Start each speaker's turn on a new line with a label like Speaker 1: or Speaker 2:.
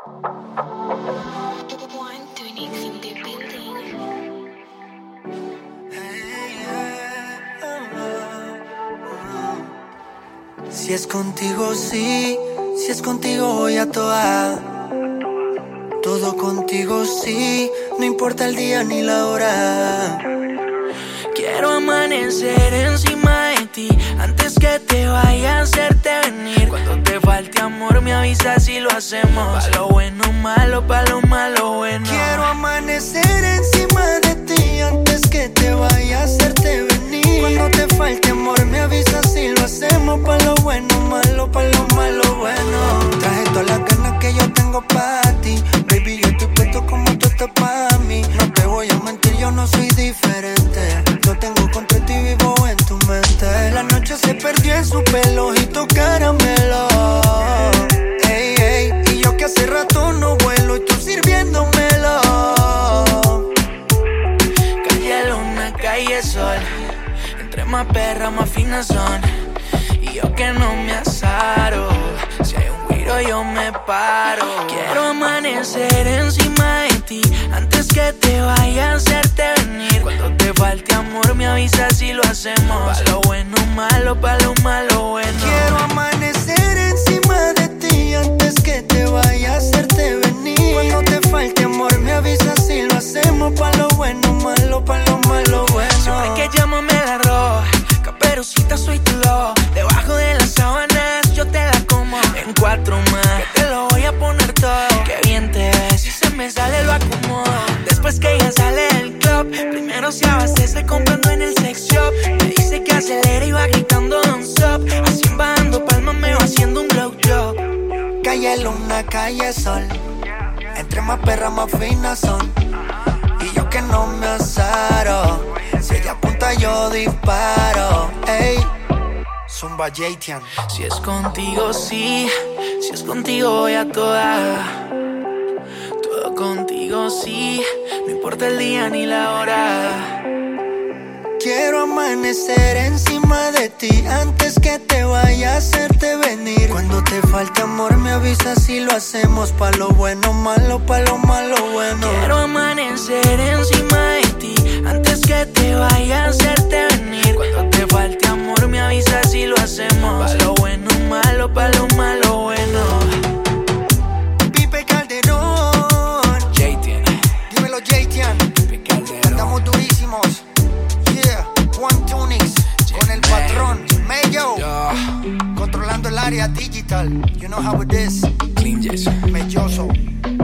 Speaker 1: Si es contigo sí, si es contigo voy a toda. Todo contigo sí, no importa el día ni la hora.
Speaker 2: Quiero amanecer encima de ti antes que te vaya a hacerte venir. Cuando te falte amor me avisas y lo hacemos. Pa' lo bueno malo, pa' lo malo bueno.
Speaker 1: Quiero amanecer encima de ti antes que te vaya a hacerte venir. Cuando te falte amor me avisas y lo hacemos. Pa' lo bueno malo, pa' lo malo bueno. Traje todas las ganas que yo tengo pa' ti. Baby, yo estoy puesto como tú estás pa' mí. No te voy a mentir, yo no soy diferente. Lo tengo contra ti, vivo en tu mente. La noche se perdió en su pelo y tu caramelo. Ey, ey, y yo que hace rato no vuelo y tú sirviéndomelo.
Speaker 2: Calle luna, calle sol. Entre más perras, más finas son. Y yo que no me azaro. Si hay un guiro yo me paro. Quiero amanecer encima de ti antes que te vaya a hacerte venir. Cuando te falte amor me avisas y lo hacemos. Pa' lo bueno malo, pa' lo malo bueno.
Speaker 1: Quiero amanecer encima de ti antes que te vaya a hacerte venir. Cuando te falte amor me avisas y lo hacemos. Pa' lo bueno malo, pa' lo malo bueno.
Speaker 2: Siempre que llamo me la robo. Caperucita soy tu lobo. Debajo de las sábanas yo te la como. En 4 más, que te lo voy a poner todo. Qué bien te ves, si se me sale lo acomodo. Después que ella sale del club, primero se abastece comprando en el sex shop. Me dice que acelera y va gritando don't stop. Así bajando palmas me va haciendo un blow job.
Speaker 1: Calle luna, calle sol. Entre más perras, más finas son. Y yo que no me azaro. Si ella apunta, yo disparo. Ey, Zumba Jaytian.
Speaker 2: Si es contigo, sí. Si es contigo, voy a toda. Todo contigo, sí. No importa el día ni la hora.
Speaker 1: Quiero amanecer encima de ti antes que te vaya a hacerte venir. Cuando te falte amor me avisas y lo hacemos. Pa' lo bueno malo, pa' lo malo bueno.
Speaker 2: Quiero amanecer encima de ti antes que te vaya a hacerte venir. Cuando te falte amor me avisas y lo hacemos. Pa' lo bueno malo, pa' lo malo bueno.
Speaker 1: Pipe Calderón,
Speaker 2: Jaytian.
Speaker 1: dímelo Jaytian.
Speaker 2: Pipe Calderón.
Speaker 1: Estamos durísimos. Yeah, One Tunix con el patrón Mello. Controlando el área digital. You know how it is.
Speaker 2: Clean Jason.
Speaker 1: Melloso.